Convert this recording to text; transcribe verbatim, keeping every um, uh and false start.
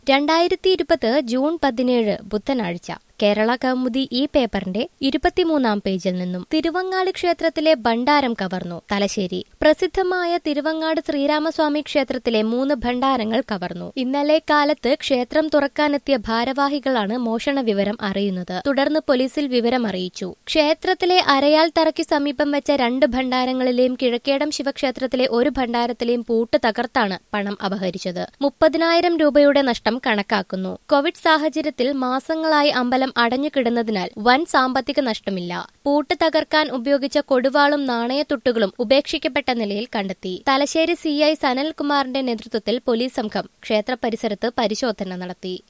രണ്ടായിരത്തി ഇരുപത് ജൂൺ പതിനേഴ് ബുധനാഴ്ച കേരള കൗമുദി ഈ പേപ്പറിന്റെ ഇരുപത്തിമൂന്നാം പേജിൽ നിന്നും തിരുവങ്ങാട് ക്ഷേത്രത്തിലെ ഭണ്ഡാരം കവർന്നു. തലശ്ശേരി പ്രസിദ്ധമായ തിരുവങ്ങാട് ശ്രീരാമസ്വാമി ക്ഷേത്രത്തിലെ മൂന്ന് ഭണ്ഡാരങ്ങൾ കവർന്നു. ഇന്നലെ കാലത്ത് ക്ഷേത്രം തുറക്കാനെത്തിയ ഭാരവാഹികളാണ് മോഷണ വിവരം അറിയുന്നത്. തുടർന്ന് പോലീസിൽ വിവരം അറിയിച്ചു. ക്ഷേത്രത്തിലെ അരയാൽ തറയ്ക്ക് സമീപം വെച്ച രണ്ട് ഭണ്ഡാരങ്ങളിലെയും കിഴക്കേടം ശിവക്ഷേത്രത്തിലെ ഒരു ഭണ്ഡാരത്തിലെയും പൂട്ട് തകർത്താണ് പണം അപഹരിച്ചത്. മുപ്പതിനായിരം രൂപയുടെ നഷ്ടം കണക്കാക്കുന്നു. കോവിഡ് സാഹചര്യത്തിൽ മാസങ്ങളായി അമ്പലം അടഞ്ഞുകിടന്നതിനാൽ വൻ സാമ്പത്തിക നഷ്ടമില്ല. പൂട്ട് തകർക്കാൻ ഉപയോഗിച്ച കൊടുവാളും നാണയത്തുട്ടുകളും ഉപേക്ഷിക്കപ്പെട്ട നിലയിൽ കണ്ടെത്തി. തലശ്ശേരി സി ഐ സനൽകുമാറിന്റെ നേതൃത്വത്തിൽ പോലീസ് സംഘം ക്ഷേത്ര പരിസരത്ത് പരിശോധന നടത്തി.